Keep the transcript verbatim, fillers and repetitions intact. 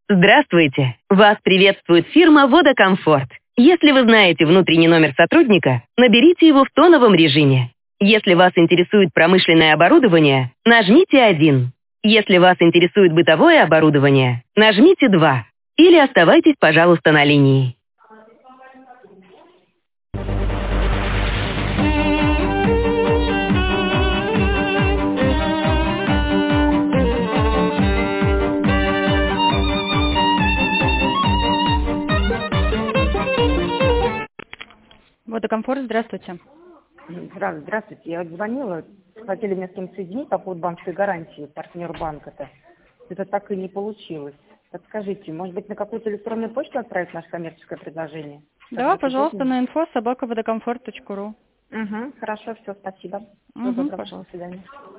Здравствуйте! Вас приветствует фирма «Водокомфорт». Если вы знаете внутренний номер сотрудника, наберите его в тоновом режиме. Если вас интересует промышленное оборудование, нажмите один. Если вас интересует бытовое оборудование, нажмите два. Или оставайтесь, пожалуйста, на линии. Водокомфорт, здравствуйте. Здра- Здравствуйте, я вот звонила, хотели меня с кем соединить по поводу банковской гарантии, партнер банка-то. Это так и не получилось. Подскажите, может быть, на какую-то электронную почту отправить наше коммерческое предложение? Да, пожалуйста, на инфо собака водокомфорт точка ру. Угу, хорошо, все, спасибо. Всего Угу, доброго, до пожалуйста. свидания.